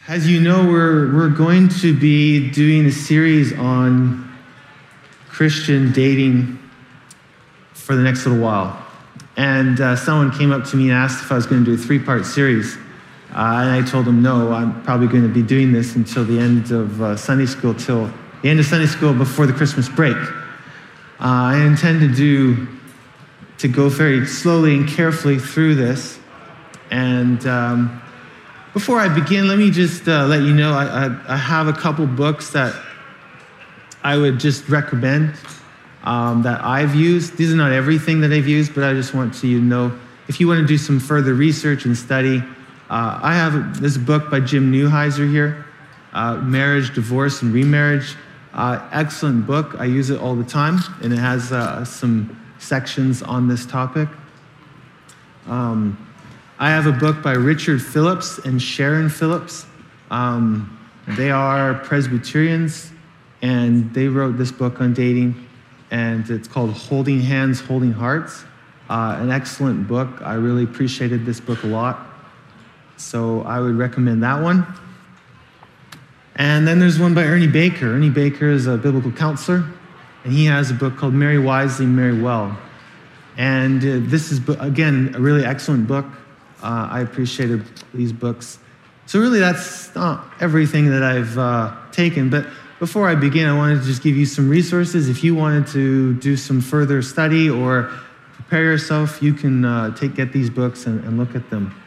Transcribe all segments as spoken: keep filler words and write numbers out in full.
As you know, we're, we're going to be doing a series on Christian dating for the next little while. And uh, someone came up to me and asked if I was going to do a three-part series. Uh, and I told them, no, I'm probably going to be doing this until the end of uh, Sunday school, till the end of Sunday school before the Christmas break. Uh, I intend to do, to go very slowly and carefully through this. And um, before I begin, let me just uh, let you know, I, I, I have a couple books that I would just recommend um, that I've used. These are not everything that I've used, but I just want you to know, if you want to do some further research and study, uh, I have this book by Jim Neuheiser here, uh, Marriage, Divorce, and Remarriage. Uh, excellent book. I use it all the time, and it has uh, some sections on this topic. Um, I have a book by Richard Phillips and Sharon Phillips. Um, they are Presbyterians, and they wrote this book on dating, and it's called Holding Hands, Holding Hearts. Uh, an excellent book. I really appreciated this book a lot, so I would recommend that one. And then there's one by Ernie Baker. Ernie Baker is a biblical counselor, and he has a book called Marry Wisely, Marry Well. And uh, this is, again, a really excellent book. Uh, I appreciated these books. So really, that's not everything that I've uh, taken. But before I begin, I wanted to just give you some resources. If you wanted to do some further study or prepare yourself, you can uh, take get these books and, and look at them.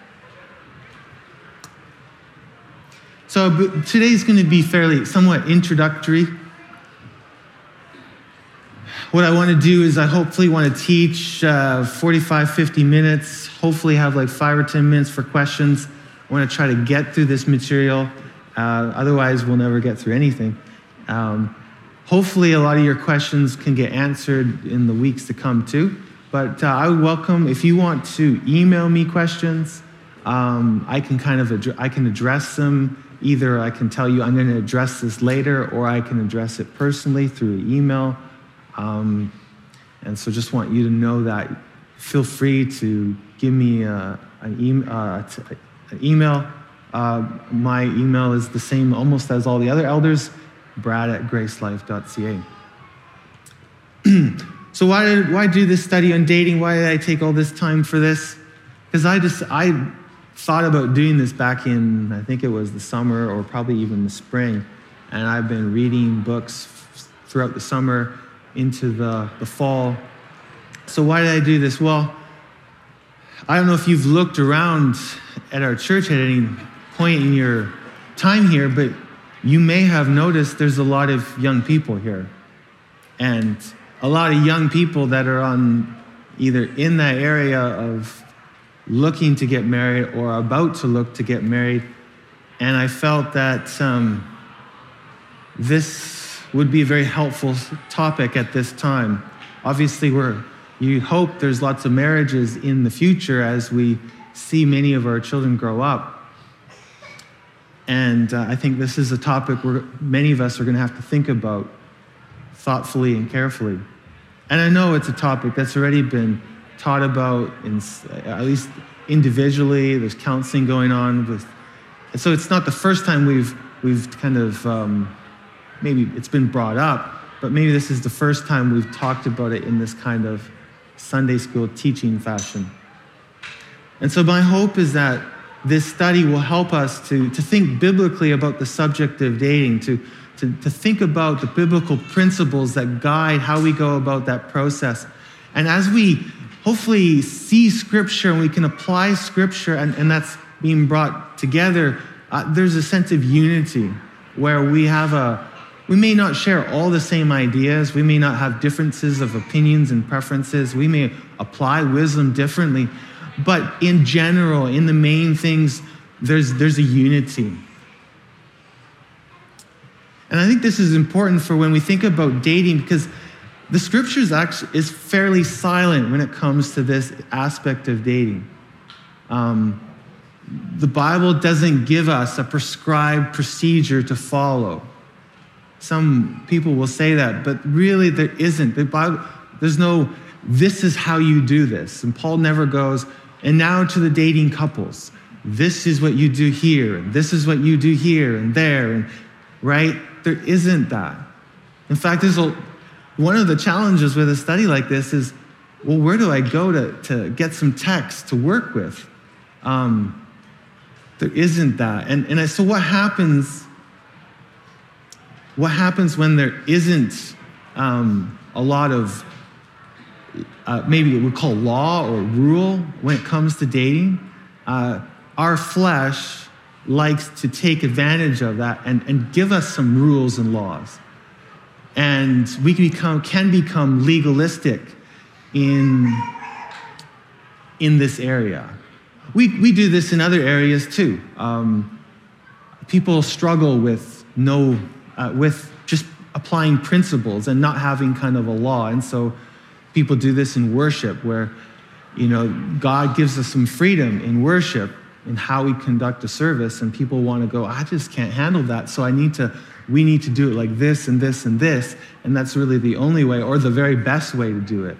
So today's going to be fairly, somewhat introductory. What I want to do is I hopefully want to teach uh, forty-five, fifty minutes, hopefully have like five or ten minutes for questions. I want to try to get through this material. Uh, otherwise, we'll never get through anything. Um, hopefully, a lot of your questions can get answered in the weeks to come too. But uh, I would welcome, if you want to email me questions, um, I can kind of, ad- I can address them. Either I can tell you I'm going to address this later, or I can address it personally through email. Um, and so just want you to know that. Feel free to give me uh, an, e- uh, t- an email. Uh, my email is the same almost as all the other elders, brad at gracelife dot c a. So why did why do this study on dating? Why did I take all this time for this? Because I just I thought about doing this back in, I think it was the summer or probably even the spring. And I've been reading books f- throughout the summer into the, the fall. So why did I do this? Well, I don't know if you've looked around at our church at any point in your time here, but you may have noticed there's a lot of young people here. And a lot of young people that are on either in that area of looking to get married or about to look to get married. And I felt that um, this would be a very helpful topic at this time. Obviously, we're, you hope there's lots of marriages in the future as we see many of our children grow up. And uh, I think this is a topic where many of us are going to have to think about thoughtfully and carefully. And I know it's a topic that's already been taught about, in, at least individually. There's counseling going on with, and so it's not the first time we've we've kind of um, maybe it's been brought up, but maybe this is the first time we've talked about it in this kind of Sunday school teaching fashion. And so my hope is that this study will help us to to think biblically about the subject of dating, to to to think about the biblical principles that guide how we go about that process, and as we hopefully see Scripture and we can apply Scripture, and, and that's being brought together, uh, there's a sense of unity where we have a, we may not share all the same ideas, we may not have differences of opinions and preferences, we may apply wisdom differently, but in general, in the main things, there's, there's a unity. And I think this is important for when we think about dating, because the Scriptures actually is fairly silent when it comes to this aspect of dating. Um, the Bible doesn't give us a prescribed procedure to follow. Some people will say that, but really there isn't. The Bible, there's no, this is how you do this. And Paul never goes, and now to the dating couples. this is what you do here, and this is what you do here and there, and right? There isn't that. In fact, there's a, one of the challenges with a study like this is, well, where do I go to, to get some text to work with? Um, there isn't that. And, and I, so what happens, what happens when there isn't um, a lot of, uh, maybe what we call law or rule when it comes to dating? Uh, our flesh likes to take advantage of that and, and give us some rules and laws. And we can become, can become legalistic in, in this area. We, we do this in other areas too. Um, people struggle with no, uh, with just applying principles and not having kind of a law. And so people do this in worship where, you know, God gives us some freedom in worship in how we conduct a service, and people want to go, I just can't handle that, so I need to, we need to do it like this and this and this, and that's really the only way or the very best way to do it.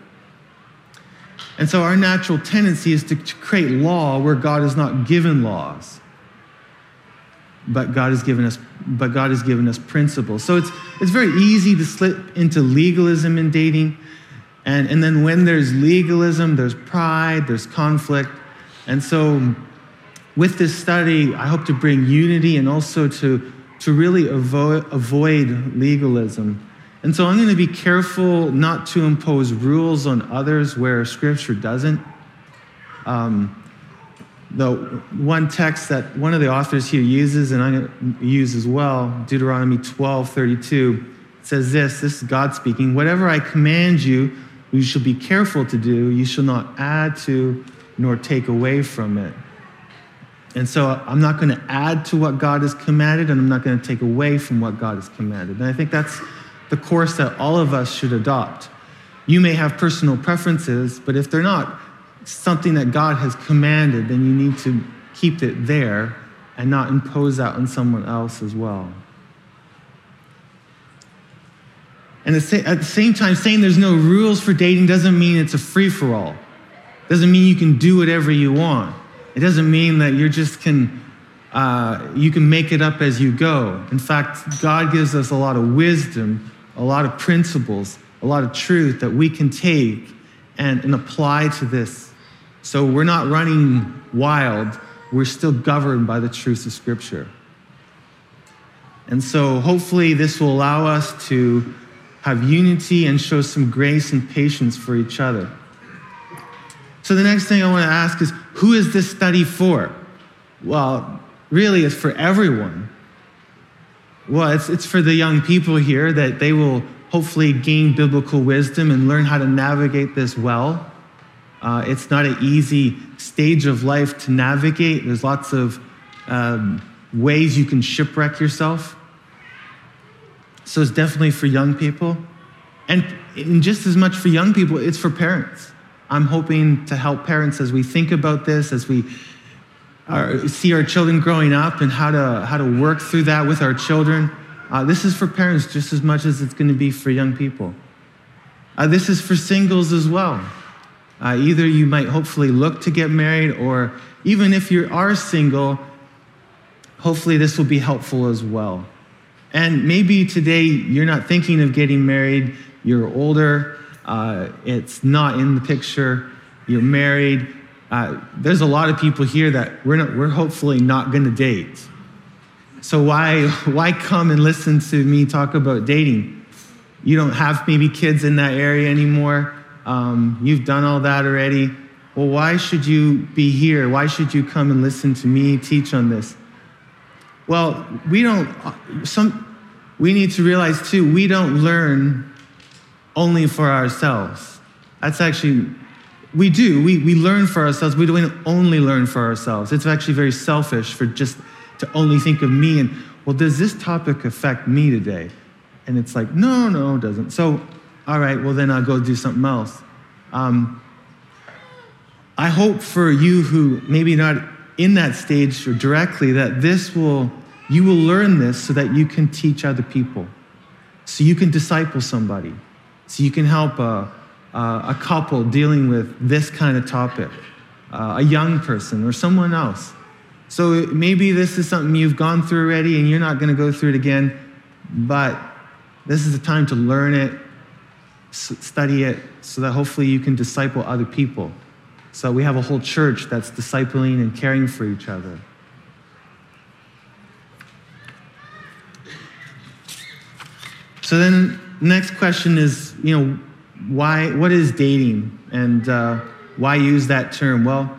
And so our natural tendency is to, to create law where God has not given laws, but God has given us, but God has given us principles. So it's it's very easy to slip into legalism in dating, and and then when there's legalism, there's pride, there's conflict, and so with this study, I hope to bring unity and also to to really avoid avoid legalism. And so I'm going to be careful not to impose rules on others where Scripture doesn't. Um, the one text that one of the authors here uses, and I'm going to use as well, Deuteronomy twelve thirty-two, says this, this is God speaking, whatever I command you, you shall be careful to do, you shall not add to nor take away from it. And so I'm not going to add to what God has commanded, and I'm not going to take away from what God has commanded. And I think that's the course that all of us should adopt. You may have personal preferences, but if they're not something that God has commanded, then you need to keep it there and not impose that on someone else as well. And at the same time, saying there's no rules for dating doesn't mean it's a free-for-all. Doesn't mean you can do whatever you want. It doesn't mean that you just can, uh, you can make it up as you go. In fact, God gives us a lot of wisdom, a lot of principles, a lot of truth that we can take and, and apply to this. So we're not running wild. We're still governed by the truths of Scripture. And so hopefully this will allow us to have unity and show some grace and patience for each other. So the next thing I want to ask is, who is this study for? Well, really it's for everyone. Well, it's, it's for the young people here that they will hopefully gain biblical wisdom and learn how to navigate this well. Uh, it's not an easy stage of life to navigate. There's lots of um, ways you can shipwreck yourself. So it's definitely for young people. And, and just as much for young people, it's for parents. I'm hoping to help parents as we think about this, as we are, see our children growing up and how to how to work through that with our children. Uh, this is for parents just as much as it's going to be for young people. Uh, this is for singles as well. Uh, either you might hopefully look to get married, or even if you are single, hopefully this will be helpful as well. And maybe today you're not thinking of getting married, you're older, uh, it's not in the picture, you're married. Uh, there's a lot of people here that we're not, we're hopefully not going to date. So why why come and listen to me talk about dating? You don't have maybe kids in that area anymore. Um, you've done all that already. Well, why should you be here? Why should you come and listen to me teach on this? Well, we don't, some, we need to realize too, we don't learn only for ourselves. That's actually, we do, we, we learn for ourselves. We don't only learn for ourselves. It's actually very selfish for just to only think of me and, well, does this topic affect me today? And it's like, no, no, it doesn't. So, all right, well then I'll go do something else. Um, I hope for you who maybe not in that stage or directly, that this will, you will learn this so that you can teach other people, so you can disciple somebody, so you can help a, a, a couple dealing with this kind of topic, uh, a young person or someone else. So maybe this is something you've gone through already and you're not going to go through it again, but this is the time to learn it, study it, so that hopefully you can disciple other people. So we have a whole church that's discipling and caring for each other. So then next question is, you know, why, what is dating? And uh, why use that term? Well,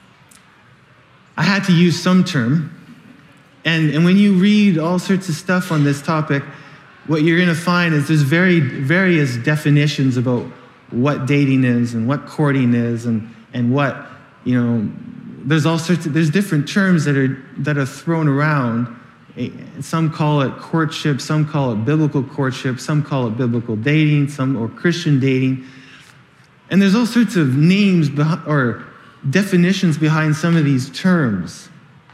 I had to use some term. And, and when you read all sorts of stuff on this topic, what you're going to find is there's very various definitions about what dating is and what courting is and, and what, you know, there's all sorts of, there's different terms that are, that are thrown around. Some call it courtship, some call it biblical courtship, some call it biblical dating, some or Christian dating. And there's all sorts of names behind, or definitions behind some of these terms.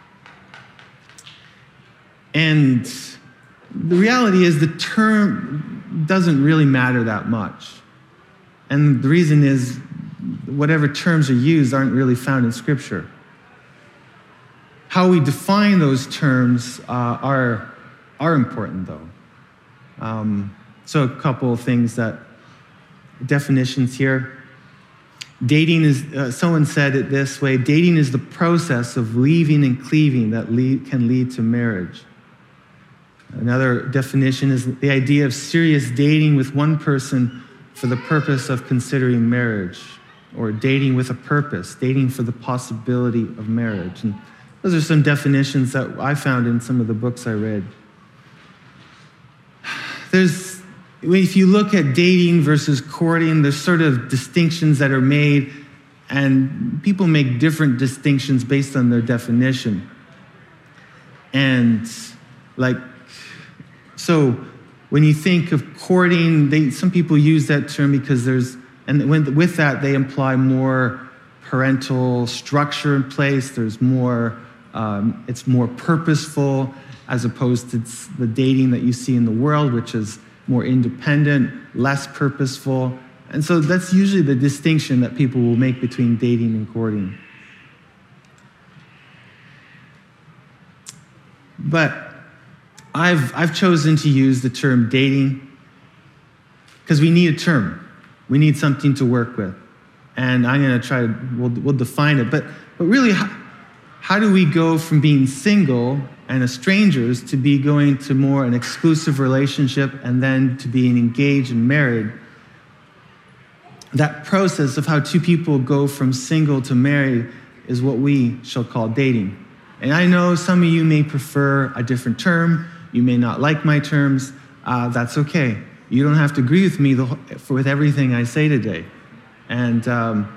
And the reality is the term doesn't really matter that much. And the reason is whatever terms are used aren't really found in Scripture. How we define those terms uh, are, are important, though. Um, so a couple of things that, definitions here. Dating is, uh, someone said it this way, dating is the process of leaving and cleaving that lead, can lead to marriage. Another definition is the idea of serious dating with one person for the purpose of considering marriage, or dating with a purpose, dating for the possibility of marriage. And those are some definitions that I found in some of the books I read. There's, if you look at dating versus courting, there's sort of distinctions that are made, and people make different distinctions based on their definition. And like, so when you think of courting, they, some people use that term because there's, and when, with that they imply more parental structure in place. There's more, um, it's more purposeful as opposed to the dating that you see in the world, which is more independent, less purposeful. And so that's usually the distinction that people will make between dating and courting. But I've, I've chosen to use the term dating because we need a term. We need something to work with. And I'm going to try to, we'll, we'll define it. But, but really, how, how do we go from being single and as strangers to be going to more an exclusive relationship and then to being engaged and married? That process of how two people go from single to married is what we shall call dating. And I know some of you may prefer a different term. You may not like my terms. Uh, that's okay. You don't have to agree with me the, for, with everything I say today. And um,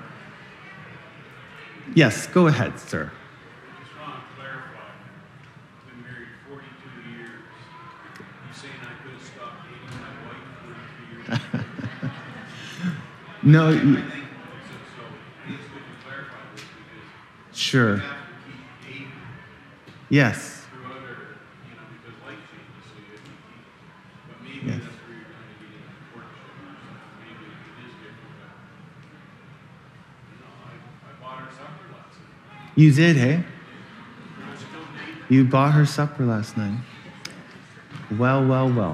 yes, go ahead, sir. I just want to clarify. I've been married forty-two years. You saying I could have stopped dating my wife forty-two years ago? No. I You, think so. So I just want to clarify this because sure. you have to keep dating Yes. through other, you know, because life changes, so you have to keep. But maybe Yes. that's where you're going to get into courtship or something. Maybe it is different. But, you know, I, I bought her supper last night. You did, hey? We're still dating. You bought her supper last night. Well, well, well.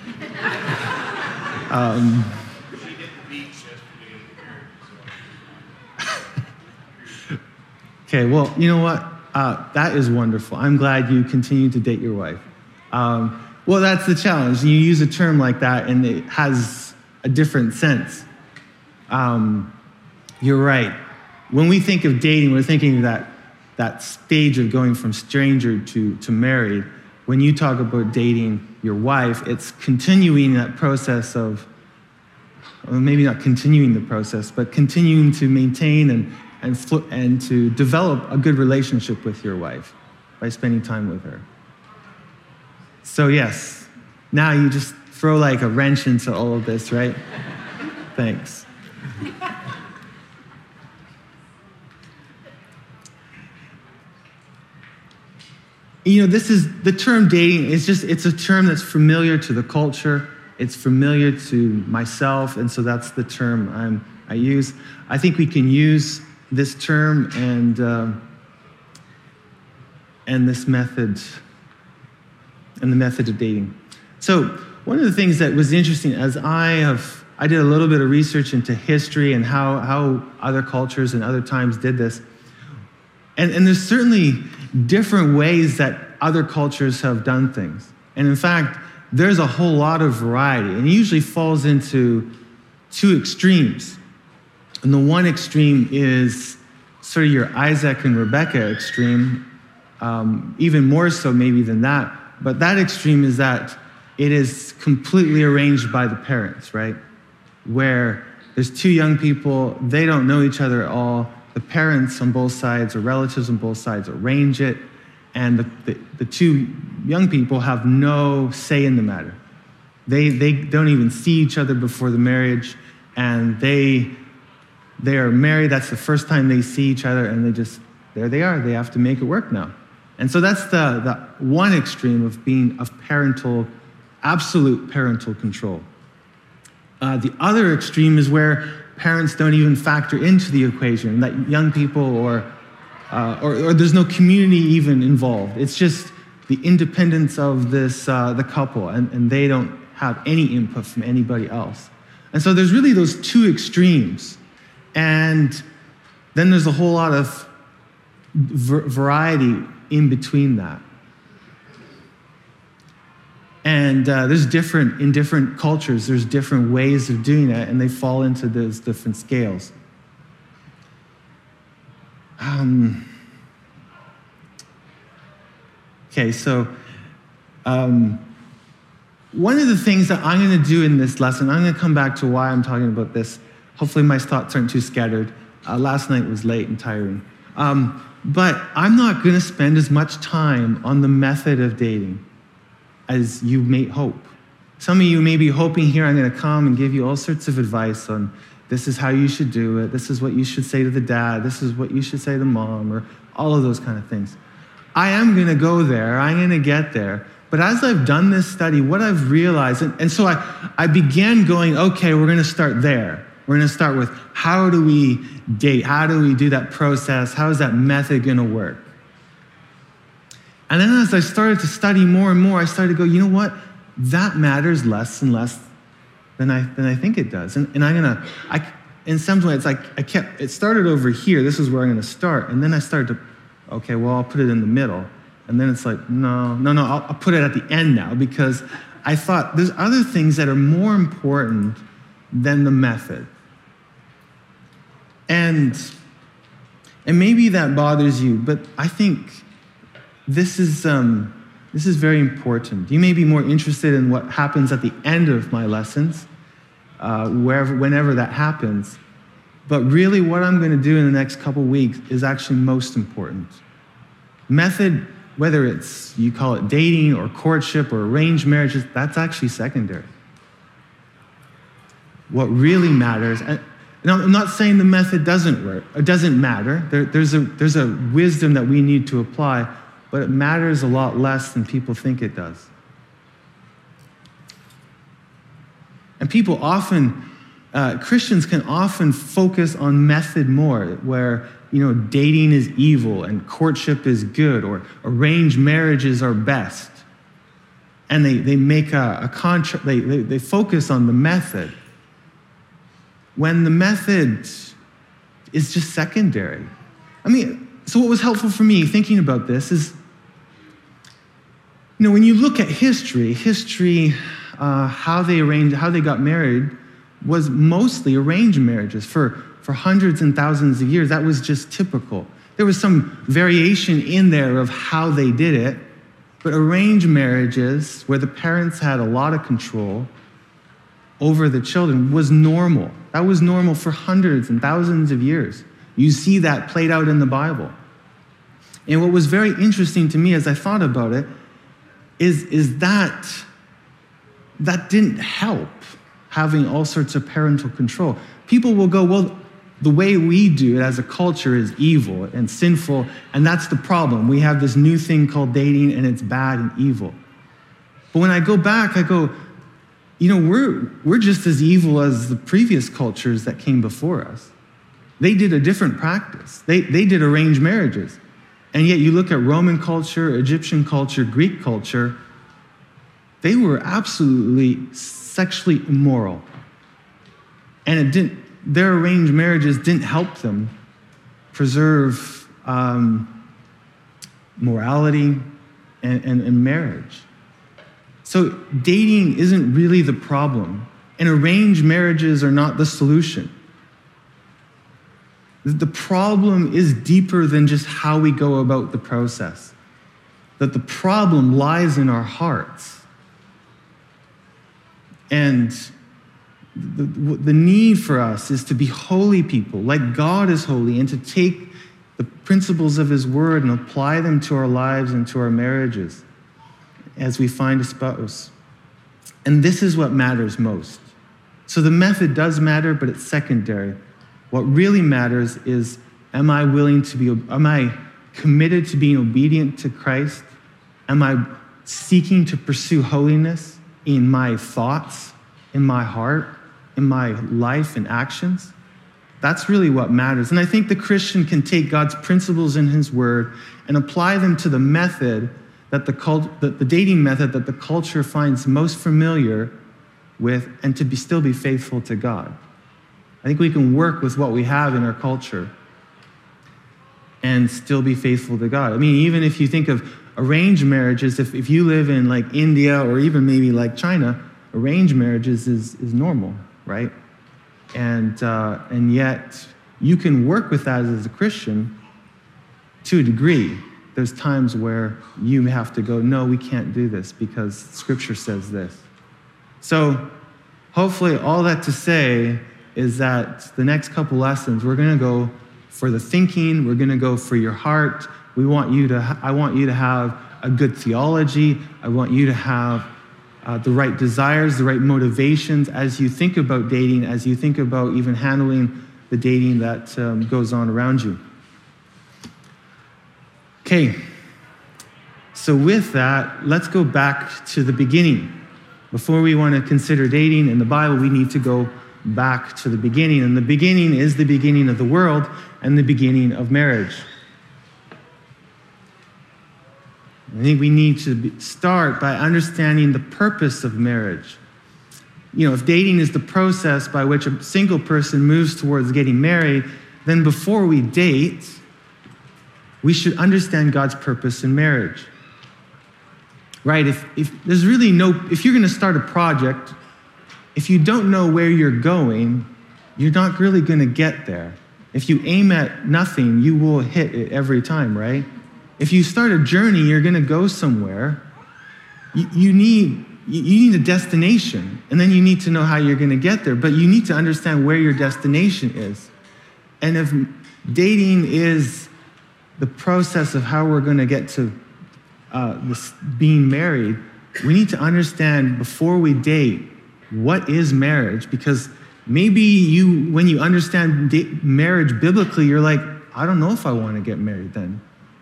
um, She hit the beach yesterday in the marriage, so. okay, well, you know what? Uh, that is wonderful. I'm glad you continue to date your wife. Um, well, that's the challenge. You use a term like that, and it has a different sense. Um, you're right. When we think of dating, we're thinking of that, that stage of going from stranger to, to married. When you talk about dating your wife, it's continuing that process of, well, maybe not continuing the process, but continuing to maintain and and, fl- and to develop a good relationship with your wife by spending time with her. So yes, now you just throw like a wrench into all of this, right? Thanks. You know, this is, the term dating is just, it's a term that's familiar to the culture. It's familiar to myself, and so that's the term I'm, I use. I think we can use this term and uh, and this method, and the method of dating. So one of the things that was interesting as I have, I did a little bit of research into history and how, how other cultures and other times did this. And, and there's certainly different ways that other cultures have done things. And in fact, there's a whole lot of variety, and it usually falls into two extremes. And the one extreme is sort of your Isaac and Rebecca extreme, um, even more so maybe than that. But that extreme is that it is completely arranged by the parents, right? Where there's two young people, they don't know each other at all. The parents on both sides or relatives on both sides arrange it, and the, the, the two young people have no say in the matter. They, they don't even see each other before the marriage, and they, they are married. That's the first time they see each other, and they just, there they are. They have to make it work now. And so that's the, the one extreme of being of parental, absolute parental control. Uh, the other extreme is where parents don't even factor into the equation, that young people or, uh, or, or there's no community even involved. It's just the independence of this, uh, the couple, and, and they don't have any input from anybody else. And so there's really those two extremes. And then there's a whole lot of v- variety in between that. And uh, there's different, in different cultures, there's different ways of doing it, and they fall into those different scales. Um, okay, so um, one of the things that I'm going to do in this lesson, I'm going to come back to why I'm talking about this. Hopefully my thoughts aren't too scattered. Uh, last night was late and tiring. Um, but I'm not going to spend as much time on the method of dating as you may hope. Some of you may be hoping here I'm going to come and give you all sorts of advice on this is how you should do it, this is what you should say to the dad, this is what you should say to mom, or all of those kind of things. I am going to go there, I'm going to get there, but as I've done this study, what I've realized, and, and so I, I began going, okay, we're going to start there. We're going to start with how do we date? How do we do that process? How is that method going to work? And then as I started to study more and more, I started to go, you know what? That matters less and less than I than I think it does. And, and I'm gonna, I, in some way, it's like I kept, it started over here. This is where I'm gonna start. And then I started to, okay, well, I'll put it in the middle. And then it's like, no, no, no, I'll, I'll put it at the end now, because I thought there's other things that are more important than the method. And, and maybe that bothers you, but I think This is, um, this is very important. You may be more interested in what happens at the end of my lessons, uh, wherever, whenever that happens. But really what I'm going to do in the next couple weeks is actually most important. Method, whether it's, you call it dating or courtship or arranged marriages, that's actually secondary. What really matters, and I'm not saying the method doesn't work, it doesn't matter. There, there's a, there's a wisdom that we need to apply, but it matters a lot less than people think it does. And people often, uh, Christians can often focus on method more, where, you know, dating is evil and courtship is good, or arranged marriages are best. And they, they make a, a contrast, they, they, they focus on the method, when the method is just secondary. I mean, so what was helpful for me thinking about this is, you know, when you look at history, history, uh, how they arranged, how they got married was mostly arranged marriages for, for hundreds and thousands of years. That was just typical. There was some variation in there of how they did it, but arranged marriages, where the parents had a lot of control over the children, was normal. That was normal for hundreds and thousands of years. You see that played out in the Bible. And what was very interesting to me as I thought about it is, is that that didn't help having all sorts of parental control. People will go, well, the way we do it as a culture is evil and sinful, and that's the problem. We have this new thing called dating, and it's bad and evil. But when I go back, I go, you know, we're, we're just as evil as the previous cultures that came before us. They did a different practice. They, they did arranged marriages. And yet you look at Roman culture, Egyptian culture, Greek culture, they were absolutely sexually immoral. And it didn't, their arranged marriages didn't help them preserve um, morality and, and, and marriage. So dating isn't really the problem, and arranged marriages are not the solution. The problem is deeper than just how we go about the process. That the problem lies in our hearts. And the, the need for us is to be holy people, like God is holy, and to take the principles of his word and apply them to our lives and to our marriages as we find a spouse. And this is what matters most. So the method does matter, but it's secondary. What really matters is, am I willing to be, am I committed to being obedient to Christ? Am I seeking to pursue holiness in my thoughts, in my heart, in my life and actions? That's really what matters. And I think the Christian can take God's principles in his word and apply them to the method that the cult, that the dating method that the culture finds most familiar with, and to be still be faithful to God. I think we can work with what we have in our culture and still be faithful to God. I mean, even if you think of arranged marriages, if, if you live in like India or even maybe like China, arranged marriages is, is normal, right? And, uh, and yet you can work with that as a Christian to a degree. There's times where you have to go, no, we can't do this because Scripture says this. So hopefully all that to say is that the next couple lessons, we're going to go for the thinking, we're going to go for your heart. We want you to, ha- I want you to have a good theology. I want you to have uh, the right desires, the right motivations as you think about dating, as you think about even handling the dating that um, goes on around you. Okay, so with that, let's go back to the beginning. Before we want to consider dating in the Bible, we need to go back to the beginning. And the beginning is the beginning of the world and the beginning of marriage. I think we need to start by understanding the purpose of marriage. You know, if dating is the process by which a single person moves towards getting married, then before we date, we should understand God's purpose in marriage. Right? If, if there's really no, if you're going to start a project, if you don't know where you're going, you're not really going to get there. If you aim at nothing, you will hit it every time, right? If you start a journey, you're going to go somewhere. You, you need you need a destination, and then you need to know how you're going to get there. But you need to understand where your destination is. And if dating is the process of how we're going to get to uh, this being married, we need to understand before we date, what is marriage? Because maybe you, when you understand da- marriage biblically, you're like, I don't know if I want to get married then.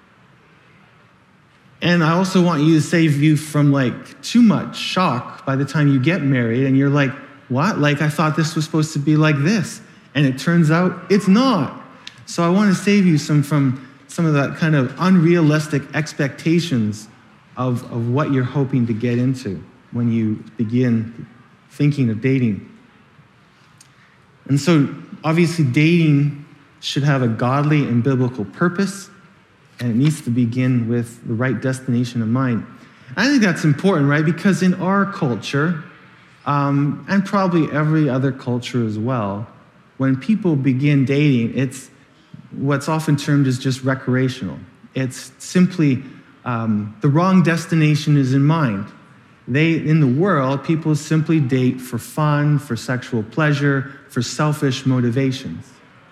And I also want you to save you from like too much shock by the time you get married and you're like, what? Like I thought this was supposed to be like this. And it turns out it's not. So I want to save you some from some of that kind of unrealistic expectations of, of what you're hoping to get into when you begin thinking of dating. And so obviously dating should have a godly and biblical purpose, and it needs to begin with the right destination in mind. I think that's important, right? Because in our culture, um, and probably every other culture as well, when people begin dating, it's what's often termed as just recreational. It's simply um, the wrong destination is in mind. They, in the world, people simply date for fun, for sexual pleasure, for selfish motivations.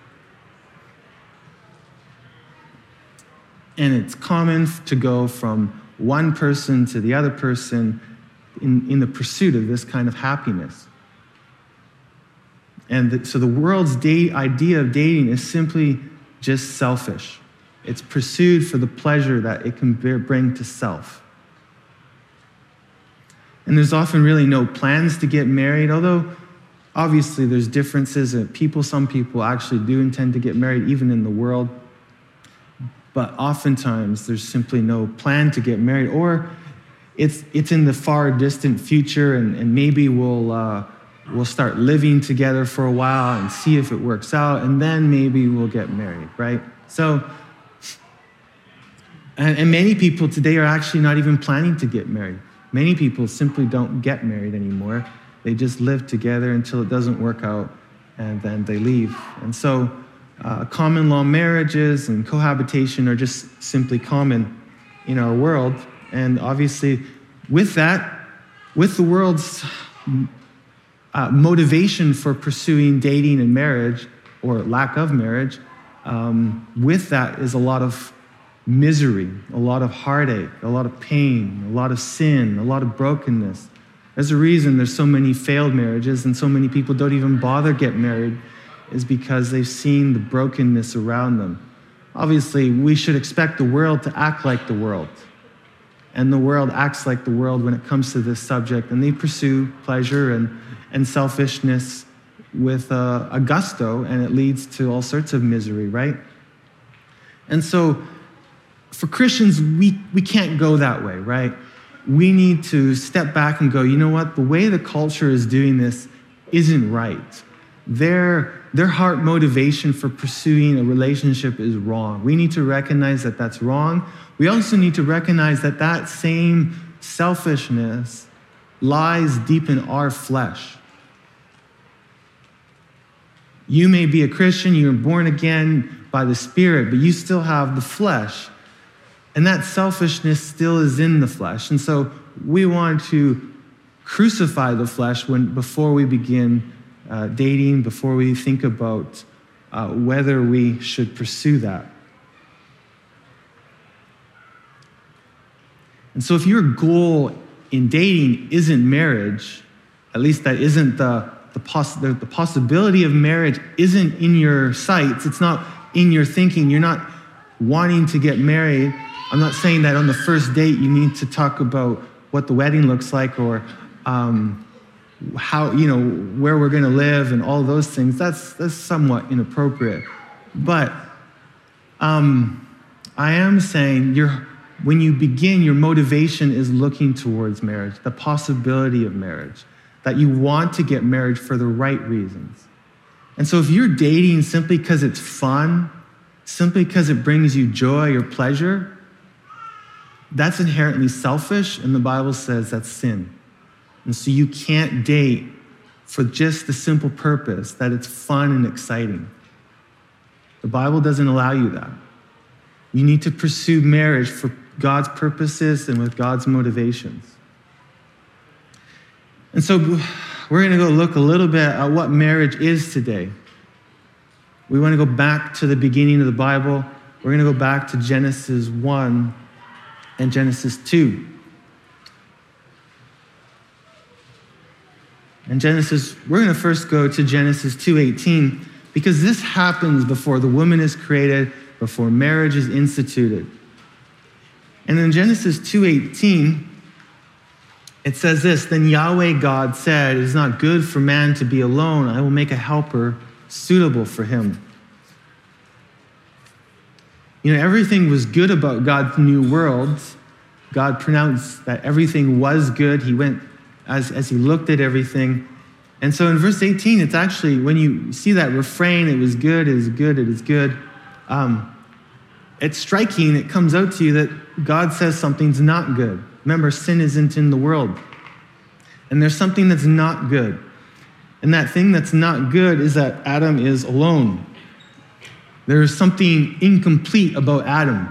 And it's common to go from one person to the other person in, in the pursuit of this kind of happiness. And the, so the world's date, idea of dating is simply just selfish. It's pursued for the pleasure that it can bear, bring to self. And there's often really no plans to get married, although obviously there's differences. And people, some people actually do intend to get married, even in the world. but oftentimes there's simply no plan to get married, or it's it's in the far distant future, and, and maybe we'll uh, we'll start living together for a while and see if it works out, and then maybe we'll get married, right? So, and, and many people today are actually not even planning to get married. Many people simply don't get married anymore. They just live together until it doesn't work out, and then they leave. And so uh, common law marriages and cohabitation are just simply common in our world. And obviously, with that, with the world's uh, motivation for pursuing dating and marriage, or lack of marriage, um, with that is a lot of misery, a lot of heartache, a lot of pain, a lot of sin, a lot of brokenness. There's a reason there's so many failed marriages and so many people don't even bother get married, is because they've seen the brokenness around them. Obviously, we should expect the world to act like the world. And the world acts like the world when it comes to this subject, and they pursue pleasure and, and selfishness with uh, a gusto, and it leads to all sorts of misery, right? And so for Christians, we, we can't go that way, right? We need to step back and go, you know what? The way the culture is doing this isn't right. Their, their heart motivation for pursuing a relationship is wrong. We need to recognize that that's wrong. We also need to recognize that that same selfishness lies deep in our flesh. You may be a Christian, you're born again by the Spirit, but you still have the flesh. And that selfishness still is in the flesh. And so we want to crucify the flesh when before we begin uh, dating, before we think about uh, whether we should pursue that. And so if your goal in dating isn't marriage, at least that isn't the, the, poss- the, the possibility of marriage isn't in your sights, it's not in your thinking, you're not wanting to get married. I'm not saying that on the first date you need to talk about what the wedding looks like, or um, how, you know, where we're going to live and all those things. That's that's somewhat inappropriate. But um, I am saying you're, when you begin, your motivation is looking towards marriage, the possibility of marriage, that you want to get married for the right reasons. And so if you're dating simply because it's fun, simply because it brings you joy or pleasure, that's inherently selfish, and the Bible says that's sin. And so you can't date for just the simple purpose that it's fun and exciting. The Bible doesn't allow you that. You need to pursue marriage for God's purposes and with God's motivations. And so we're going to go look a little bit at what marriage is today. We want to go back to the beginning of the Bible. We're going to go back to Genesis one and Genesis two. And Genesis, we're going to first go to Genesis two eighteen, because this happens before the woman is created, before marriage is instituted. And in Genesis two eighteen, it says this: "Then Yahweh God said, 'It is not good for man to be alone. I will make a helper suitable for him.'" You know, everything was good about God's new world. God pronounced that everything was good. He went as, as he looked at everything. And so in verse eighteen, it's actually, when you see that refrain, "It was good, it is good, it is good," um, it's striking. It comes out to you that God says something's not good. Remember, sin isn't in the world. And there's something that's not good. And that thing that's not good is that Adam is alone. There is something incomplete about Adam.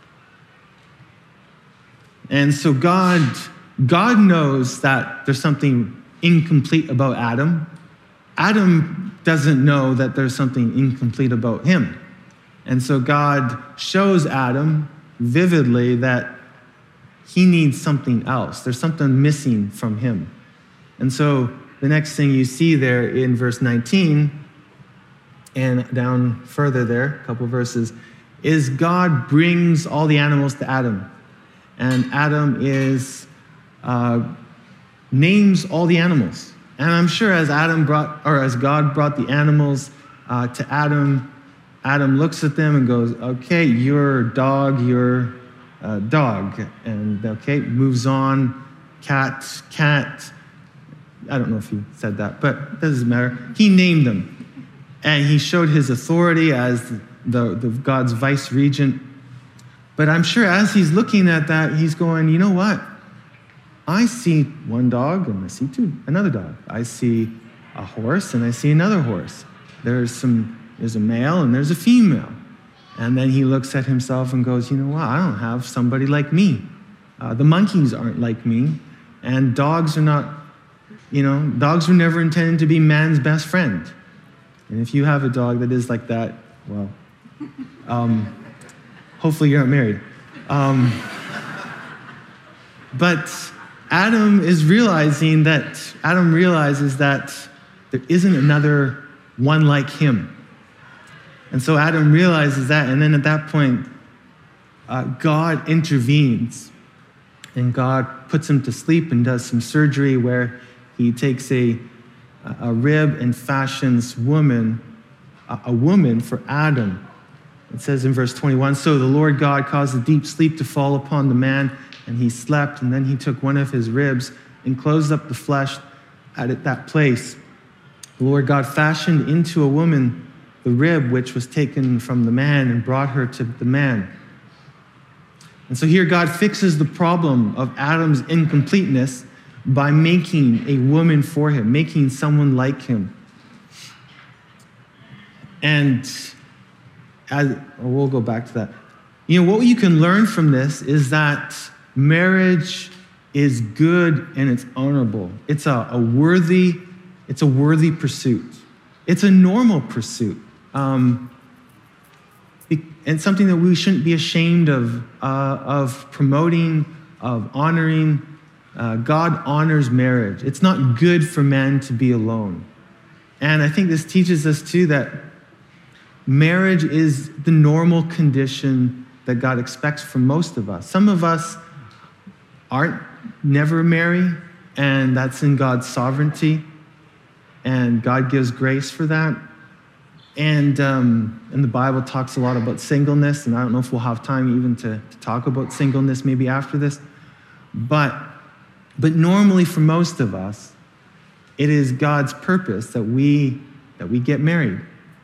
And so God, God knows that there's something incomplete about Adam. Adam doesn't know that there's something incomplete about him. And so God shows Adam vividly that he needs something else. There's something missing from him. And so the next thing you see there in verse nineteen, and down further there, a couple verses, is God brings all the animals to Adam. And Adam is, uh, names all the animals. And I'm sure as Adam brought, or as God brought the animals uh, to Adam, Adam looks at them and goes, okay, you're dog, you're uh, dog. And okay, moves on, cat, cat. I don't know if he said that, but it doesn't matter. He named them. And he showed his authority as the, the God's vice regent. But I'm sure as he's looking at that, he's going, you know what? I see one dog and I see two, another dog. I see a horse and I see another horse. There's some, there's a male and there's a female. And then he looks at himself and goes, you know what? I don't have somebody like me. Uh, the monkeys aren't like me. And dogs are not, you know, dogs were never intended to be man's best friend. And if you have a dog that is like that, well, um, hopefully you're not married. Um, but Adam is realizing that, Adam realizes that there isn't another one like him. And so Adam realizes that, and then at that point, uh, God intervenes, and God puts him to sleep and does some surgery where he takes a, a rib and fashions woman, a, a woman for Adam. It says in verse twenty-one, so the Lord God caused a deep sleep to fall upon the man, and he slept, and then he took one of his ribs and closed up the flesh at that place. The Lord God fashioned into a woman the rib which was taken from the man and brought her to the man. And so here God fixes the problem of Adam's incompleteness by making a woman for him, making someone like him. And as, we'll go back to that. You know, what you can learn from this is that marriage is good and it's honorable. It's a, a worthy, it's a worthy pursuit. It's a normal pursuit. Um, and something that we shouldn't be ashamed of, uh, of promoting, of honoring. Uh, God honors marriage. It's not good for man to be alone. And I think this teaches us too that marriage is the normal condition that God expects from most of us. Some of us aren't, never marry, and that's in God's sovereignty. And God gives grace for that. And, um, and the Bible talks a lot about singleness, and I don't know if we'll have time even to, to talk about singleness maybe after this. But, but normally for most of us, it is God's purpose that we, that we get married.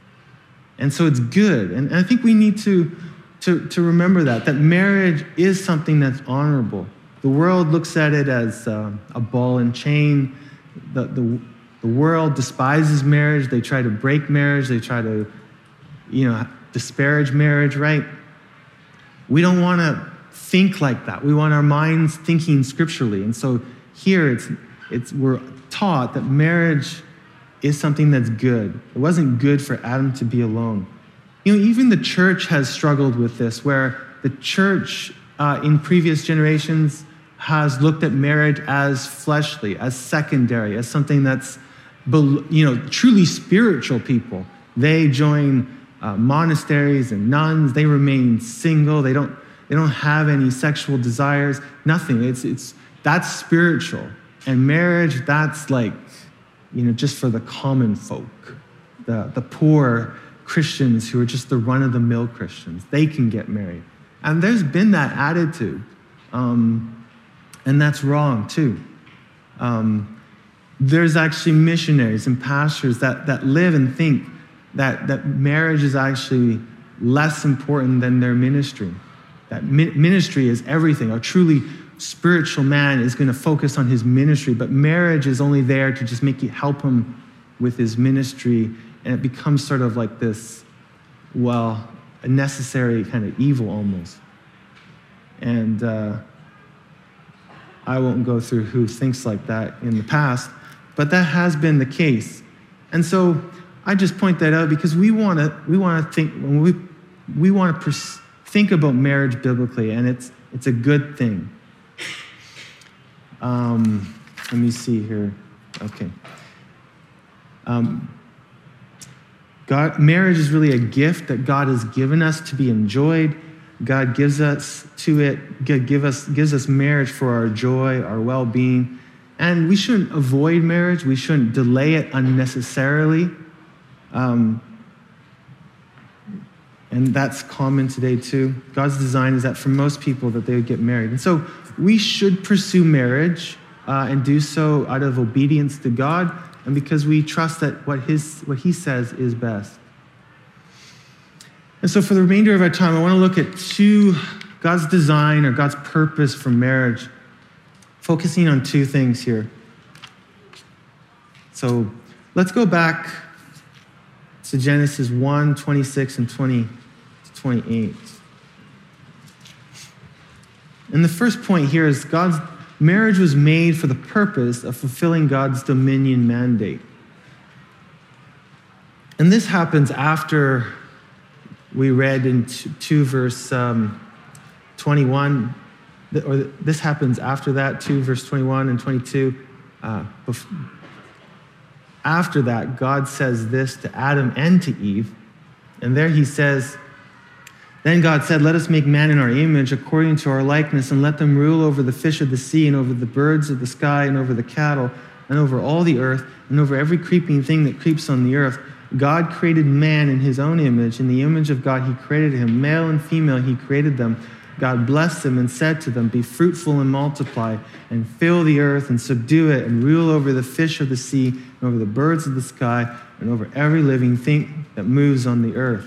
And so it's good. And, and I think we need to, to, to remember that, that marriage is something that's honorable. The world looks at it as uh, a ball and chain. The, the, the world despises marriage. They try to break marriage. They try to, you know, disparage marriage, right? We don't want to think like that. We want our minds thinking scripturally. And so here it's, it's, we're taught that marriage is something that's good. It wasn't good for Adam to be alone. You know, even the church has struggled with this, where the church uh, in previous generations has looked at marriage as fleshly, as secondary, as something that's, you know, truly spiritual people. They join uh, monasteries and nuns. They remain single. They don't, they don't have any sexual desires, nothing. It's, it's, that's spiritual. And marriage, that's like, you know, just for the common folk, the, the poor Christians who are just the run-of-the-mill Christians. They can get married. And there's been that attitude. Um, and that's wrong, too. Um, there's actually missionaries and pastors that, that live and think that, that marriage is actually less important than their ministry. That mi- ministry is everything. A truly spiritual man is going to focus on his ministry, but marriage is only there to just make you help him with his ministry, and it becomes sort of like this, well, a necessary kind of evil almost. And uh, I won't go through who thinks like that in the past, but that has been the case. And so I just point that out because we want to we want to think when we we want to pers- think about marriage biblically, and it's it's a good thing. Um, let me see here. Okay. Um, God, marriage is really a gift that God has given us to be enjoyed. God gives us to it, give us, gives us marriage for our joy, our well-being. And we shouldn't avoid marriage. We shouldn't delay it unnecessarily. Um, And that's common today too. God's design is that for most people that they would get married. And so we should pursue marriage uh, and do so out of obedience to God and because we trust that what his what he says is best. And so for the remainder of our time, I want to look at two, God's design or God's purpose for marriage, focusing on two things here. So let's go back to Genesis one, twenty-six and twenty to twenty-eight. And the first point here is God's marriage was made for the purpose of fulfilling God's dominion mandate. And this happens after we read in two verse um, twenty-one, or this happens after that, two verse twenty-one and twenty-two. Uh, after that, God says this to Adam and to Eve. And there he says, then God said, let us make man in our image according to our likeness and let them rule over the fish of the sea and over the birds of the sky and over the cattle and over all the earth and over every creeping thing that creeps on the earth. God created man in his own image. In the image of God, he created him. Male and female, he created them. God blessed them and said to them, be fruitful and multiply and fill the earth and subdue it and rule over the fish of the sea and over the birds of the sky and over every living thing that moves on the earth.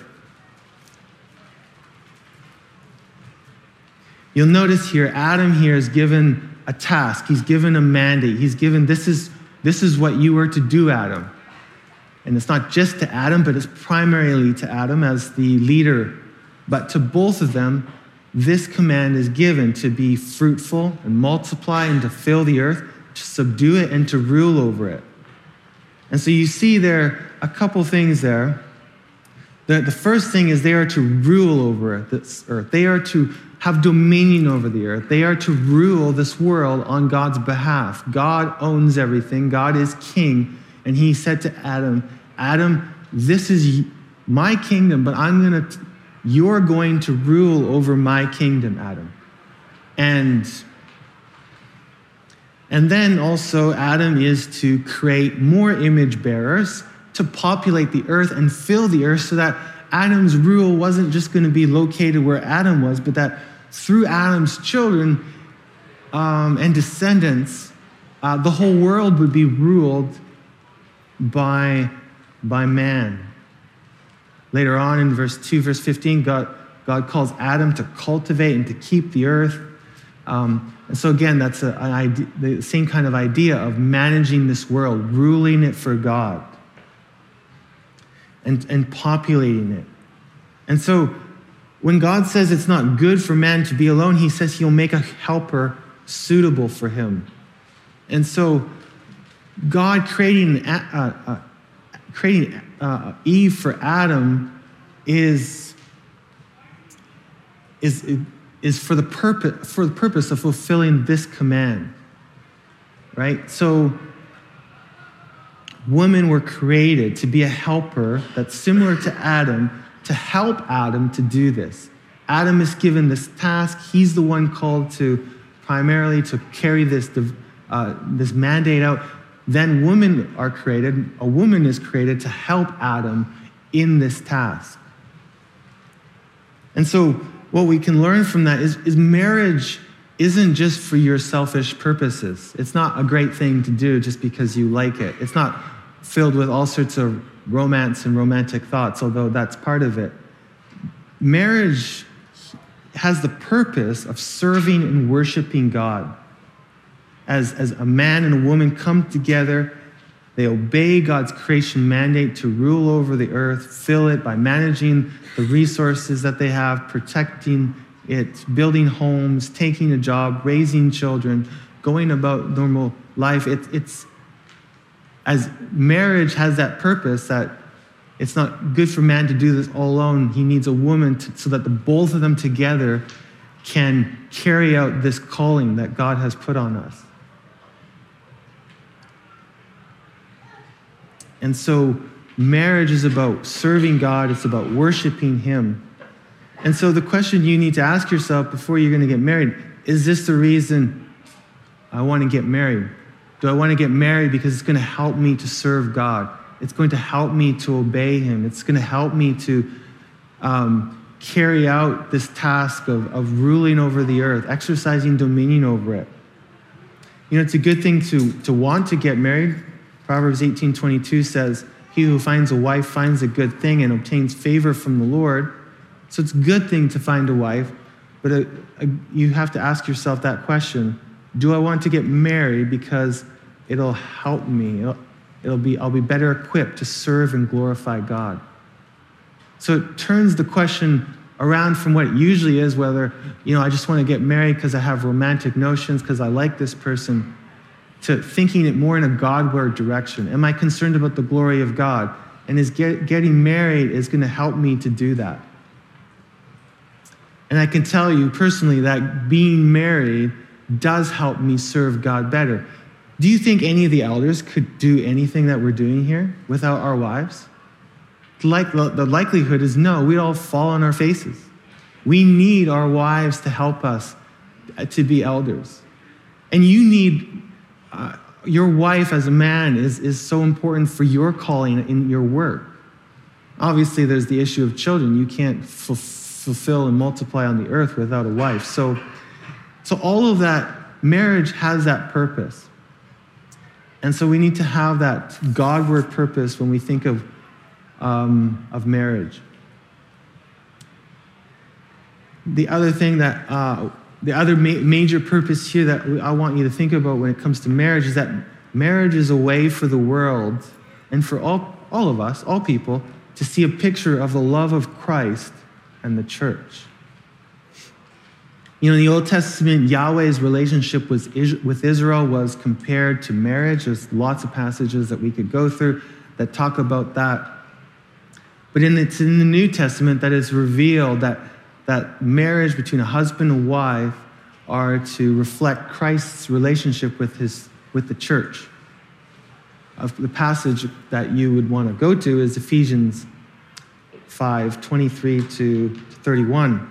You'll notice here, Adam here is given a task. He's given a mandate. He's given, this is, this is what you are to do, Adam. And it's not just to Adam, but it's primarily to Adam as the leader. But to both of them, this command is given to be fruitful and multiply and to fill the earth, to subdue it and to rule over it. And so you see there a couple things there. The, the first thing is they are to rule over this earth. They are to have dominion over the earth. They are to rule this world on God's behalf. God owns everything. God is king. And he said to Adam, Adam, this is my kingdom, but I'm going to, you're going to rule over my kingdom, Adam. And, and then also Adam is to create more image bearers to populate the earth and fill the earth so that Adam's rule wasn't just going to be located where Adam was, but that through Adam's children um, and descendants, uh, the whole world would be ruled by, by man. Later on in verse two, verse fifteen, God, God calls Adam to cultivate and to keep the earth. Um, and so again, that's a, an idea, the same kind of idea of managing this world, ruling it for God. And, and populating it. And so when God says it's not good for man to be alone, he says he'll make a helper suitable for him. And so God creating, uh, uh, creating uh, Eve for Adam is, is, is for, the purpose, for the purpose of fulfilling this command, right? So women were created to be a helper that's similar to Adam, to help Adam to do this. Adam is given this task. He's the one called to primarily to carry this, uh, this mandate out. Then women are created, a woman is created to help Adam in this task. And so what we can learn from that is, is marriage isn't just for your selfish purposes. It's not a great thing to do just because you like it. It's not filled with all sorts of romance and romantic thoughts, although that's part of it. Marriage has the purpose of serving and worshiping God. As, as a man and a woman come together, they obey God's creation mandate to rule over the earth, fill it by managing the resources that they have, protecting it, building homes, taking a job, raising children, going about normal life. It, it's as marriage has that purpose that it's not good for man to do this all alone. He needs a woman to, so that the both of them together can carry out this calling that God has put on us. And so marriage is about serving God. It's about worshiping him. And so the question you need to ask yourself before you're going to get married, is this the reason I want to get married? Do I want to get married because it's going to help me to serve God? It's going to help me to obey him. It's going to help me to um, carry out this task of, of ruling over the earth, exercising dominion over it. You know, it's a good thing to, to want to get married. Proverbs eighteen twenty-two says, he who finds a wife finds a good thing and obtains favor from the Lord. So it's a good thing to find a wife, but a, a, you have to ask yourself that question. Do I want to get married because it'll help me? It'll, it'll be, I'll be better equipped to serve and glorify God. So it turns the question around from what it usually is, whether, you know, I just want to get married because I have romantic notions, because I like this person, to thinking it more in a Godward direction. Am I concerned about the glory of God? And is get, getting married is going to help me to do that. And I can tell you personally that being married does help me serve God better. Do you think any of the elders could do anything that we're doing here without our wives? Like, the likelihood is no, we'd all fall on our faces. We need our wives to help us to be elders. And you need, uh, your wife as a man is, is so important for your calling in your work. Obviously, there's the issue of children. You can't f- fulfill and multiply on the earth without a wife. So, so all of that, marriage has that purpose. And so we need to have that Godward purpose when we think of Um, of marriage. The other thing that, uh, the other ma- major purpose here that I want you to think about when it comes to marriage is that marriage is a way for the world and for all, all of us, all people, to see a picture of the love of Christ and the church. You know, in the Old Testament, Yahweh's relationship with with Israel was compared to marriage. There's lots of passages that we could go through that talk about that. But in, it's in the New Testament that it's revealed that, that marriage between a husband and wife are to reflect Christ's relationship with his with the church. Of the passage that you would want to go to is Ephesians five, twenty-three to thirty-one.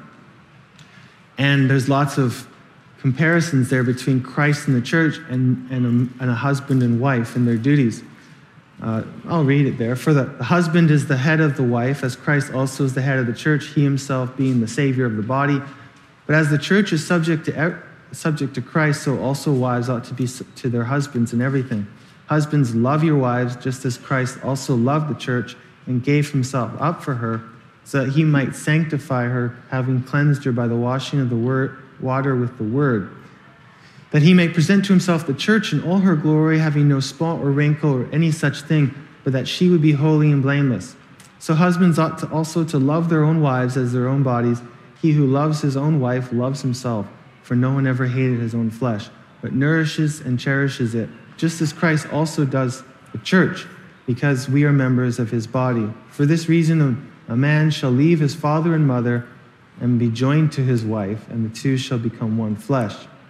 And there's lots of comparisons there between Christ and the church and, and, a, and a husband and wife and their duties. Uh, I'll read it there. For the, the husband is the head of the wife, as Christ also is the head of the church, he himself being the Savior of the body. But as the church is subject to subject to Christ, so also wives ought to be to their husbands in everything. Husbands, love your wives, just as Christ also loved the church and gave himself up for her, so that he might sanctify her, having cleansed her by the washing of the word, water with the word, that he may present to himself the church in all her glory, having no spot or wrinkle or any such thing, but that she would be holy and blameless. So husbands ought to also to love their own wives as their own bodies. He who loves his own wife loves himself, for no one ever hated his own flesh, but nourishes and cherishes it, just as Christ also does the church, because we are members of his body. For this reason, a man shall leave his father and mother and be joined to his wife, and the two shall become one flesh.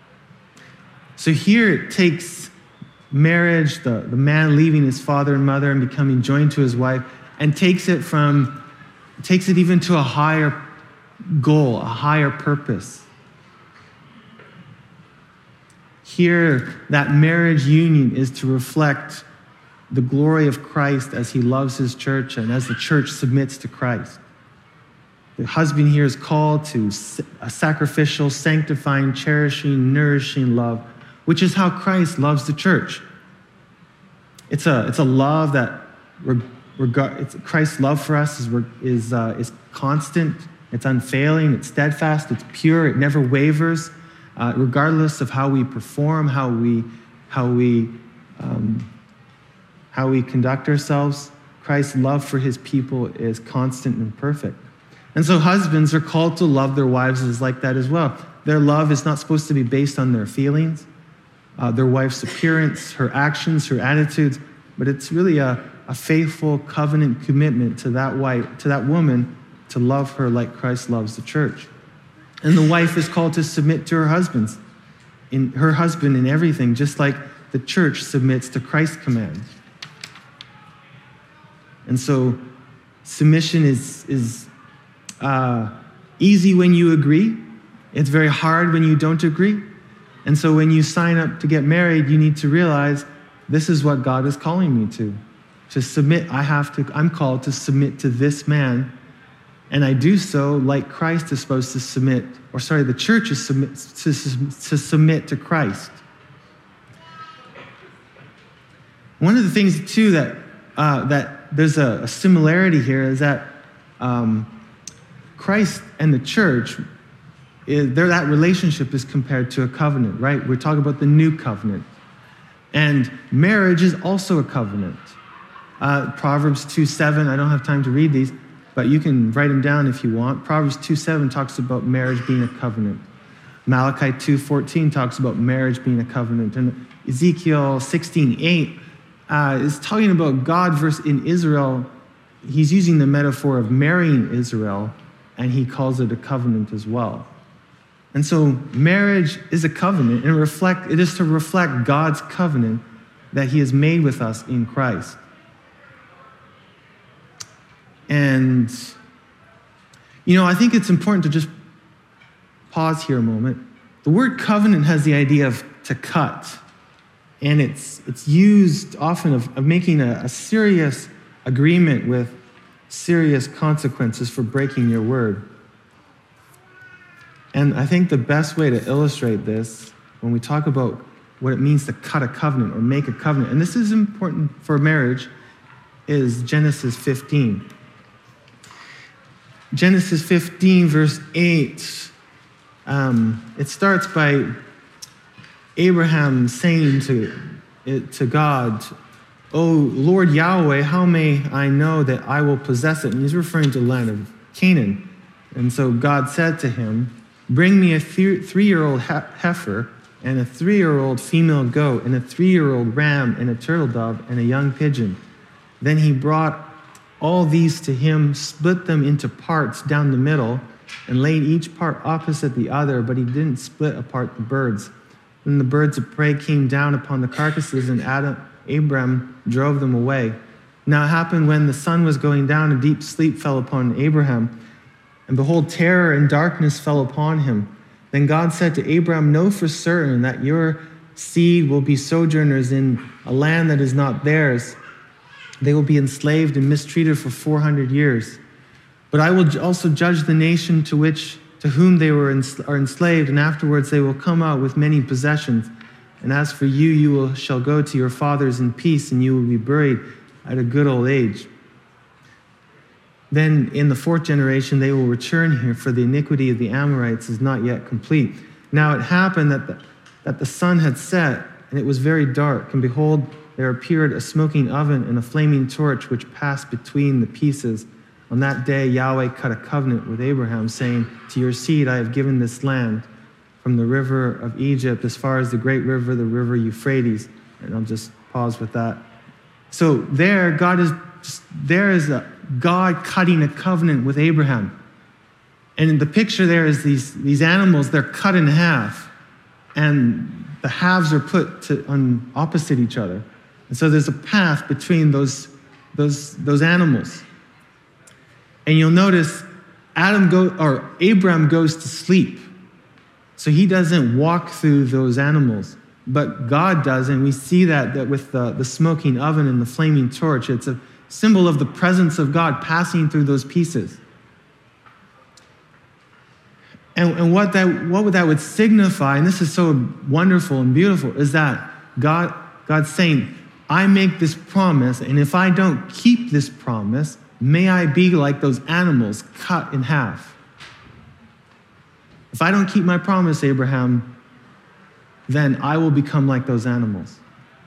So here it takes marriage, the, the man leaving his father and mother and becoming joined to his wife, and takes it from, takes it even to a higher goal, a higher purpose. Here, that marriage union is to reflect the glory of Christ as he loves his church and as the church submits to Christ. The husband here is called to a sacrificial, sanctifying, cherishing, nourishing love, which is how Christ loves the church. It's a, it's a love that, regard, it's, Christ's love for us is, is, uh, is constant, it's unfailing, it's steadfast, it's pure, it never wavers, uh, regardless of how we perform, how we, how we, um, how we conduct ourselves. Christ's love for his people is constant and perfect. And so husbands are called to love their wives as like that as well. Their love is not supposed to be based on their feelings, uh, their wife's appearance, her actions, her attitudes, but it's really a, a faithful covenant commitment to that wife, to that woman, to love her like Christ loves the church. And the wife is called to submit to her husbands, in her husband in everything, just like the church submits to Christ's commands. And so submission is, is uh, easy when you agree. It's very hard when you don't agree. And so when you sign up to get married, you need to realize this is what God is calling me to. To submit, I have to, I'm called to submit to this man And I do so like Christ is supposed to submit, or sorry, the church is submit, to, to submit to Christ. One of the things, too, that uh, that there's a, a similarity here is that um, Christ and the church, is, there that relationship is compared to a covenant, right? We're talking about the new covenant. And marriage is also a covenant. Uh, Proverbs two seven, I don't have time to read these, but you can write them down if you want. Proverbs two seven talks about marriage being a covenant. Malachi two fourteen talks about marriage being a covenant. And Ezekiel sixteen eight uh, is talking about God versus in Israel. He's using the metaphor of marrying Israel, and he calls it a covenant as well. And so marriage is a covenant, and reflect, it is to reflect God's covenant that he has made with us in Christ. And, you know, I think it's important to just pause here a moment. The word covenant has the idea of to cut, and it's it's used often of, of making a, a serious agreement with serious consequences for breaking your word. And I think the best way to illustrate this, when we talk about what it means to cut a covenant or make a covenant, and this is important for marriage, is Genesis fifteen. Genesis fifteen, verse eight, um, it starts by Abraham saying to, to God, "O Lord Yahweh, how may I know that I will possess it?" And he's referring to the land of Canaan. And so God said to him, "Bring me a th- three-year-old heifer and a three-year-old female goat and a three-year-old ram and a turtle dove and a young pigeon." Then he brought all these to him, split them into parts down the middle, and laid each part opposite the other, but he didn't split apart the birds. Then the birds of prey came down upon the carcasses, and Adam, Abram drove them away. Now it happened when the sun was going down, a deep sleep fell upon Abraham, and behold, terror and darkness fell upon him. Then God said to Abram, "Know for certain that your seed will be sojourners in a land that is not theirs. They will be enslaved and mistreated for four hundred years. But I will also judge the nation to which to whom they were ens- are enslaved, and afterwards they will come out with many possessions. And as for you, you will, shall go to your fathers in peace, and you will be buried at a good old age. Then in the fourth generation they will return here, for the iniquity of the Amorites is not yet complete. Now it happened that the, that the sun had set, and it was very dark, and behold, there appeared a smoking oven and a flaming torch which passed between the pieces. On that day Yahweh cut a covenant with Abraham, saying, to your seed I have given this land, from the river of Egypt as far as the great river, the river Euphrates." And I'll just pause with that. So there, God is just, there is a God cutting a covenant with Abraham. And in the picture there is these, these animals, they're cut in half. And the halves are put to, on opposite each other. And so there's a path between those, those, those animals. And you'll notice Adam go, or Abram goes to sleep. So he doesn't walk through those animals, but God does. And we see that, that with the, the smoking oven and the flaming torch. It's a symbol of the presence of God passing through those pieces. And, and what that what that would signify, and this is so wonderful and beautiful, is that God God's saying, I make this promise, and if I don't keep this promise, may I be like those animals cut in half. If I don't keep my promise, Abraham, then I will become like those animals.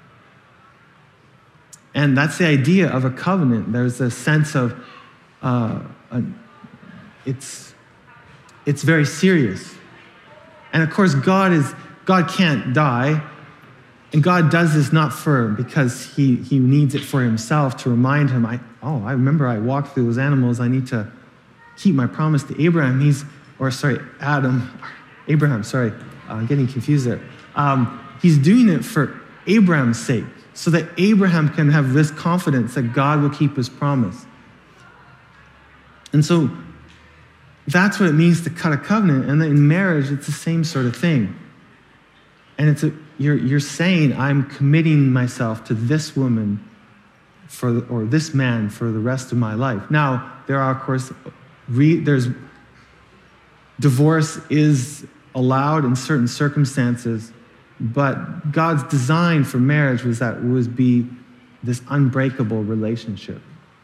And that's the idea of a covenant. There's a sense of, uh, a, it's, it's very serious. And of course, God is God can't die. And God does this not for, because he, he needs it for himself to remind him, I, oh, I remember I walked through those animals. I need to keep my promise to Abraham. He's, or sorry, Adam, Abraham, sorry, uh, I'm getting confused there. Um, he's doing it for Abraham's sake, so that Abraham can have this confidence that God will keep his promise. And so that's what it means to cut a covenant. And then in marriage, it's the same sort of thing. And it's a, you're, you're saying, I'm committing myself to this woman for, or this man for the rest of my life. Now, there are, of course, re, there's divorce is allowed in certain circumstances, but God's design for marriage was that it would be this unbreakable relationship.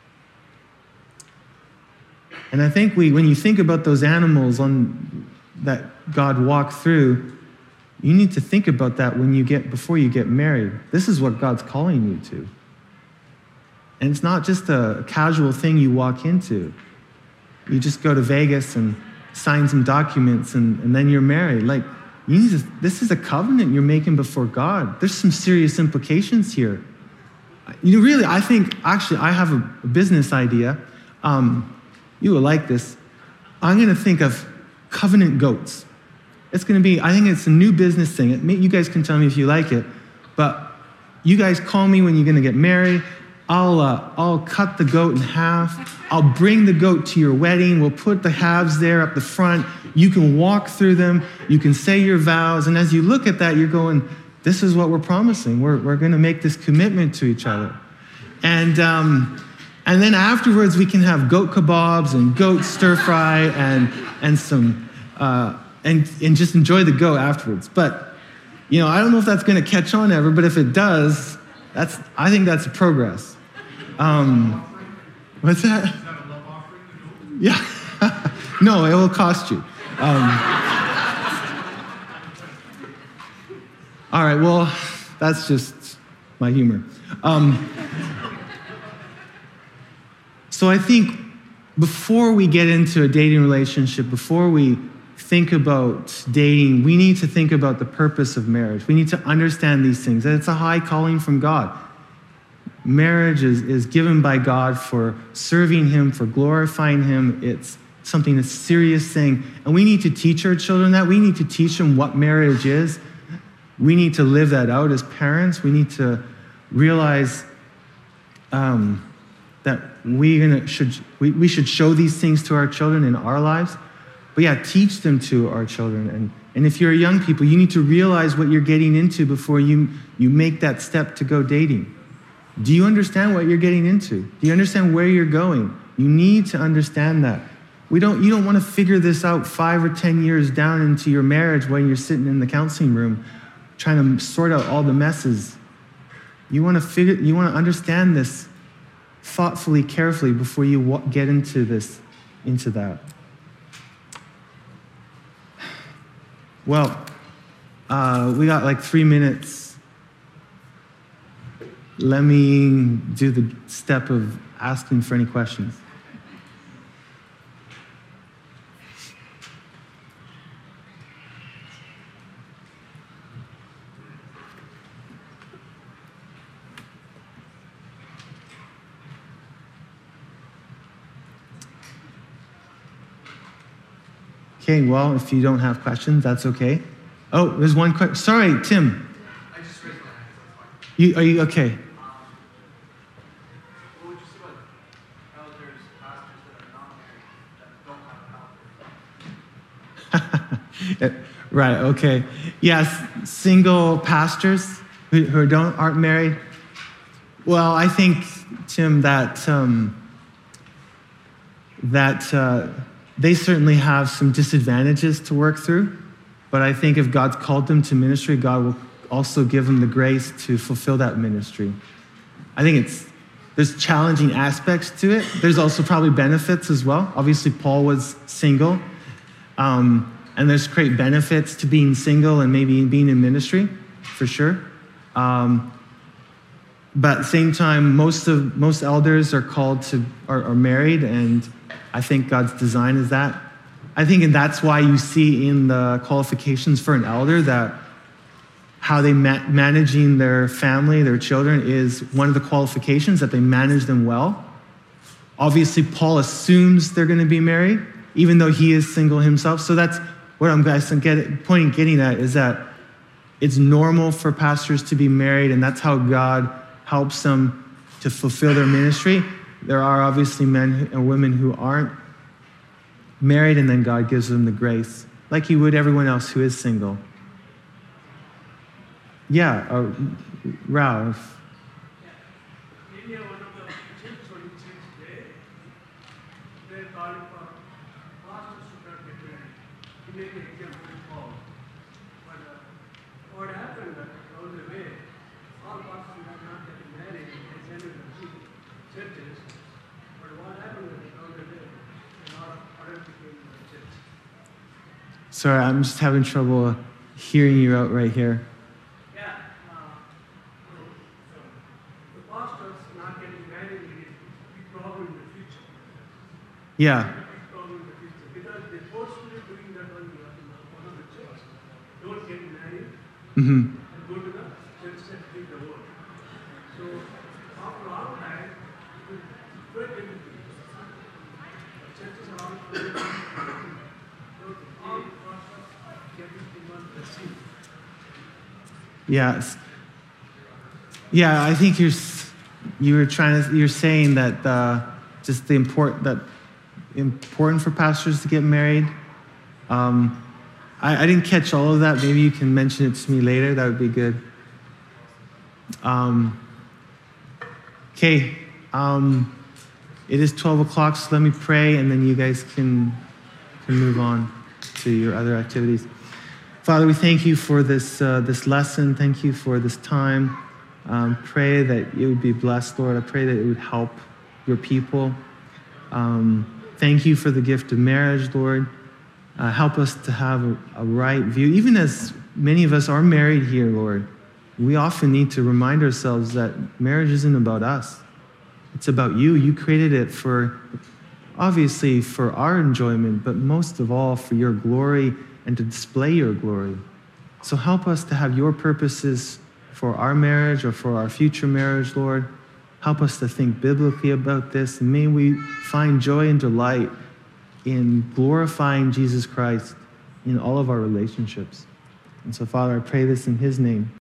And I think we, when you think about those animals on that God walked through, you need to think about that when you get before you get married. This is what God's calling you to. And it's not just a casual thing you walk into. You just go to Vegas and sign some documents and, and then you're married. Like, you need to, this is a covenant you're making before God. There's some serious implications here. You know, really, I think, actually, I have a, a business idea. Um, you will like this. I'm going to think of covenant goats. It's going to be, I think it's a new business thing. It may, you guys can tell me if you like it, but you guys call me when you're going to get married. I'll, uh, I'll cut the goat in half. I'll bring the goat to your wedding. We'll put the halves there up the front. You can walk through them. You can say your vows. And as you look at that, you're going, this is what we're promising. We're, we're going to make this commitment to each other. And, um, and then afterwards, we can have goat kebabs and goat stir fry and, and some, uh, and, and just enjoy the goat afterwards. But, you know, I don't know if that's going to catch on ever, but if it does, that's, I think that's a progress. Um, what's that? Yeah. No, it will cost you. Um, all right, well, that's just my humor. Um, so I think before we get into a dating relationship, before we think about dating, we need to think about the purpose of marriage. We need to understand these things, that it's a high calling from God. Marriage is, is given by God for serving him, for glorifying him. It's something that's a serious thing. And we need to teach our children that. We need to teach them what marriage is. We need to live that out as parents. We need to realize um, that we gonna should we, we should show these things to our children in our lives. But yeah, teach them to our children. And, and if you're young people, you need to realize what you're getting into before you, you make that step to go dating. Do you understand what you're getting into? Do you understand where you're going? You need to understand that. We don't, you don't want to figure this out five or ten years down into your marriage when you're sitting in the counseling room trying to sort out all the messes. You want to figure, you want to understand this thoughtfully, carefully before you get into this, into that. Well, uh, we got like three minutes. Let me do the step of asking for any questions. Okay, well, if you don't have questions, that's okay. Oh, there's one question. Sorry, Tim. I just raised my hand, so that's fine. You, are you okay? Um, what would you say about elders, pastors that are not married, that don't have an elder? Right, okay. Yes, single pastors who, who don't aren't married. Well, I think, Tim, that um, that uh, they certainly have some disadvantages to work through, but I think if God's called them to ministry, God will also give them the grace to fulfill that ministry. I think it's there's challenging aspects to it. There's also probably benefits as well. Obviously, Paul was single, um, and there's great benefits to being single and maybe being in ministry, for sure. Um, but at the same time, most of most elders are called to are, are married, and I think God's design is that. I think, and that's why you see in the qualifications for an elder that how they ma- managing their family, their children, is one of the qualifications, that they manage them well. Obviously, Paul assumes they're going to be married, even though he is single himself. So that's what I'm guys get, pointing, getting at, is that it's normal for pastors to be married, and that's how God helps them to fulfill their ministry. There are obviously men and women who aren't married, and then God gives them the grace, like he would everyone else who is single. Yeah, uh, Ralph. Maybe one of the tips what you said today, they're calling for make an example of Paul. But uh, what happened uh, along the way, all pastors are not getting married, they send to the churches. But what happened along the way, a lot of other people in the church. Sorry, I'm just having trouble hearing you out right here. Yeah, uh, so the pastors not getting married is a big problem in the future. Yeah. Big problem in the future because they forcefully doing that on the one of the church. Don't get married Mm-hmm. and go to the church and read the word. So after all that, it will spread everything. The churches are all spread. So all pastors everything on the scene. Yes. Yeah, I think you're s- you were trying to you're saying that uh, just the import that important for pastors to get married. Um, I, I didn't catch all of that. Maybe you can mention it to me later. That would be good. Um, okay. Um, it is twelve o'clock, so let me pray, and then you guys can can move on to your other activities. Father, we thank you for this uh, this lesson. Thank you for this time. Um, pray that it would be blessed, Lord. I pray that it would help your people. Um, thank you for the gift of marriage, Lord. Uh, help us to have a, a right view. Even as many of us are married here, Lord, we often need to remind ourselves that marriage isn't about us. It's about you. You created it for, obviously, for our enjoyment, but most of all for your glory and to display your glory. So help us to have your purposes for our marriage or for our future marriage, Lord. Help us to think biblically about this. And may we find joy and delight in glorifying Jesus Christ in all of our relationships. And so, Father, I pray this in his name.